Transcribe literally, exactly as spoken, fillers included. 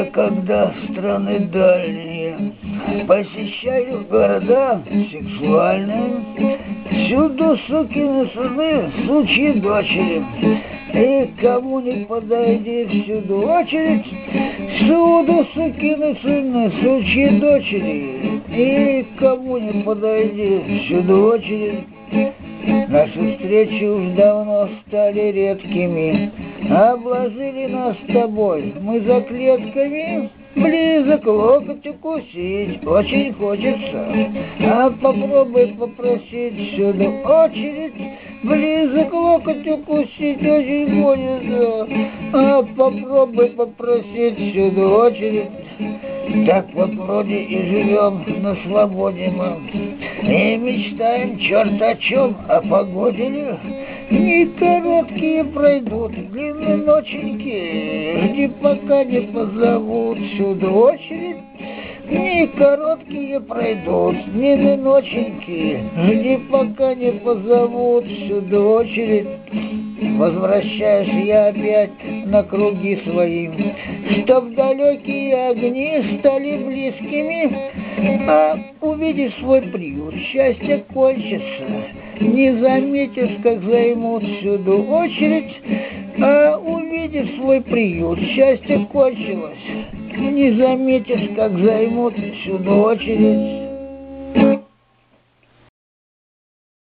Я когда страны дальние посещаю города сексуальные, всюду сукины сыны, сучьи дочери. И кому не подойди, всюду очередь, всюду сукины сыны, сучьи дочери. И кому не подойди, всюду очередь. Наши встречи уж давно стали редкими, обложили нас с тобой, мы за клетками. Близок локоть укусить очень хочется, а попробуй попросить всюду очередь. Близок локоть укусить очень хочется, а попробуй попросить всюду очередь. Так вот вроде и живем на свободе мы, и мечтаем черт о чем, о погоде ли. Дни короткие пройдут, длинные ноченьки, жди пока не позовут, всюду очередь. Дни короткие пройдут, длинные ноченьки, жди пока не позовут, всюду очередь. Возвращаюсь я опять на круги свои, чтоб далекие огни стали близкими, а увидишь свой приют, счастье кончится. Не заметишь, как займут всюду очередь, а увидишь свой приют, счастье кончилось. Не заметишь, как займут всюду очередь.